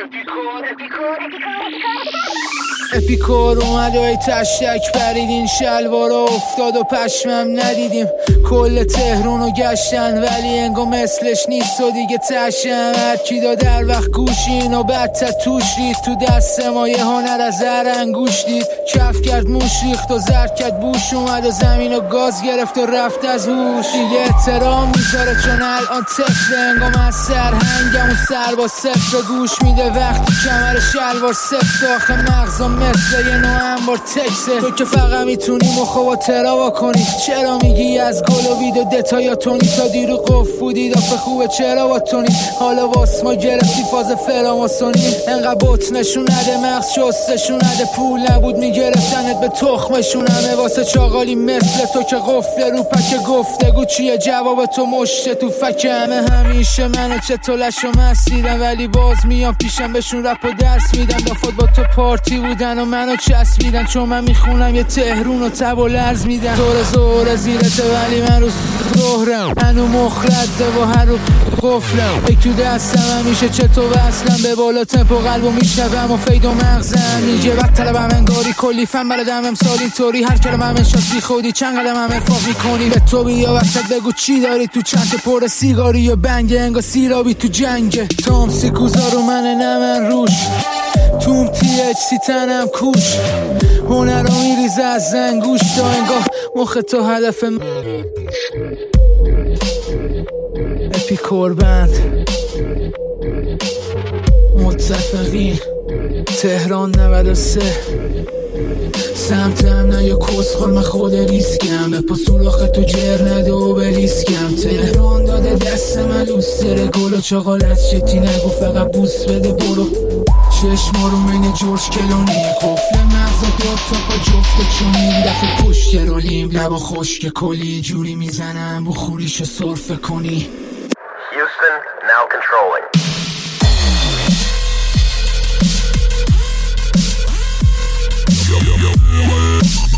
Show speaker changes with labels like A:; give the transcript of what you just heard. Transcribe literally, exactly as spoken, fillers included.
A: اپیکور اومد و ای تشتک پریدین شلوارا افتاد و پشمم ندیدیم کل تهرون و گشتن ولی انگا مثلش نیست و دیگه تشم هرکی دا در وقت گوشین و بدتر توش رید تو دست ما یه هنر از هر انگوش دید کف کرد موش ریخت و زرد کرد بوش اومد و زمین و گاز گرفت و رفت از هوش دیگه احترام میذاره چون الان تفل انگام از سرهنگم و سر با صفر گوش میده وقتی کمر شلوار سفت آخه مغزم مثل یه نوع انبار تکسه تو که فقط میتونی مخو با تراوا کنی چرا میگی از گل و وید و دتایاتونی تا دیرو قف بودی دافه خوبه چرا با تونی حالا واس ما گرفتی فاز فراماسونی انقدر بوت نشون نده مغز شستشون نده پول نبود میگرفتنت به تخمشون همه واسه چاقالی مثل تو که قفله رو پک گفتگو چیه جواب تو مشته تو فک همه همیشه منو چطولش و مسیدم ولی باز میام پیشم بهشون رپ و درس میدم دافت با تو پارتی بودن و منو چسبیدن چون من میخونم یه تهرون و تب و لرز میدن دور زور زیرته ولی من رو ظهرم منو مخرده و هر رو قفلم ای تو دستم همیشه چطور وصلم به بالا تمپو قلبو میشنوم و فید و مغزم میگه بد طلبم انگاری کلی فن بلدم امسال اینطوری هر کلم هم انشاس بی خودی چند قدم هم افاق میکنی به تو بیا وسط بگو چی داری تو چند پر سیگاری یا بنگه انگا سیرابی تو جنگه تام سیکوزا رو منه نه من روش توم تی اچ سی تنم کوش هنر رو میریزه از زنگوش تا انگاه مخ تو هدف م... اپیکور بند متفقین تهران نود و سه سمتم نه یا کسخور من خود ریسکم به پاسوراخ تو جر نده و بریسکم تهران داده دست من لوستره گل و چاقالت شتی نگو فقط بوس بده برو چشما رو من جورج کلونی قفل مغزا داد تا پا جفت چونیم دفعه پشت رولیم لبا خشک کلی جوری میزنم بخوریشو صرفه کنی
B: Houston now controlling. Yo, yo, yo.